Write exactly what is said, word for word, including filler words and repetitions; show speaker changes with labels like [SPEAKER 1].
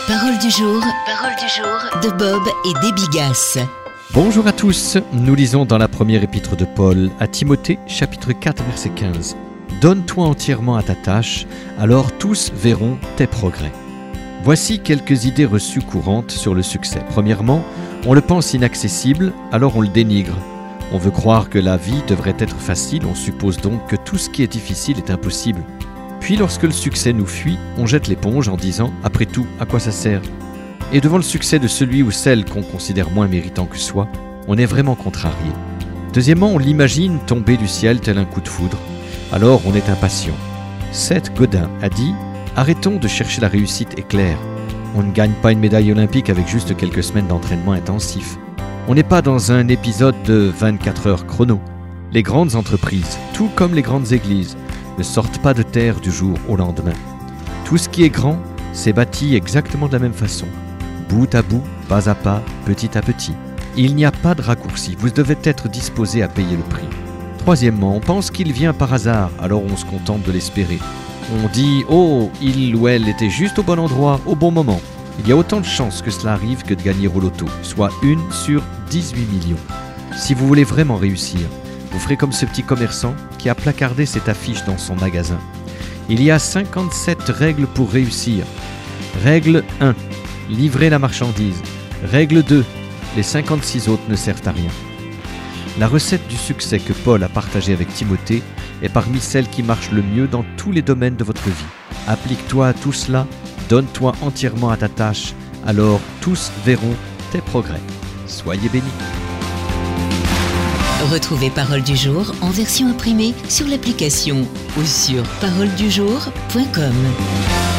[SPEAKER 1] Parole du jour, parole du jour de Bob et des Bigasses.
[SPEAKER 2] Bonjour à tous, nous lisons dans la première épître de Paul à Timothée, chapitre quatre, verset quinze. Donne-toi entièrement à ta tâche, alors tous verront tes progrès. Voici quelques idées reçues courantes sur le succès. Premièrement, on le pense inaccessible, alors on le dénigre. On veut croire que la vie devrait être facile, on suppose donc que tout ce qui est difficile est impossible. Puis lorsque le succès nous fuit, on jette l'éponge en disant « Après tout, à quoi ça sert ?» Et devant le succès de celui ou celle qu'on considère moins méritant que soi, on est vraiment contrarié. Deuxièmement, on l'imagine tomber du ciel tel un coup de foudre. Alors on est impatient. Seth Godin a dit « Arrêtons de chercher la réussite éclair. On ne gagne pas une médaille olympique avec juste quelques semaines d'entraînement intensif. On n'est pas dans un épisode de vingt-quatre heures chrono. Les grandes entreprises, tout comme les grandes églises, ne sortent pas de terre du jour au lendemain. Tout ce qui est grand s'est bâti exactement de la même façon. Bout à bout, pas à pas, petit à petit. Il n'y a pas de raccourci, vous devez être disposé à payer le prix. Troisièmement, on pense qu'il vient par hasard, alors on se contente de l'espérer. On dit « Oh, il ou elle était juste au bon endroit, au bon moment ». Il y a autant de chances que cela arrive que de gagner au loto, soit une sur dix-huit millions. Si vous voulez vraiment réussir, vous ferez comme ce petit commerçant qui a placardé cette affiche dans son magasin. Il y a cinquante-sept règles pour réussir. Règle un. Livrer la marchandise. Règle deux. Les cinquante-six autres ne servent à rien. La recette du succès que Paul a partagée avec Timothée est parmi celles qui marchent le mieux dans tous les domaines de votre vie. Applique-toi à tout cela, donne-toi entièrement à ta tâche, alors tous verront tes progrès. Soyez bénis.
[SPEAKER 1] Retrouvez Parole du jour en version imprimée sur l'application ou sur parole du jour point com.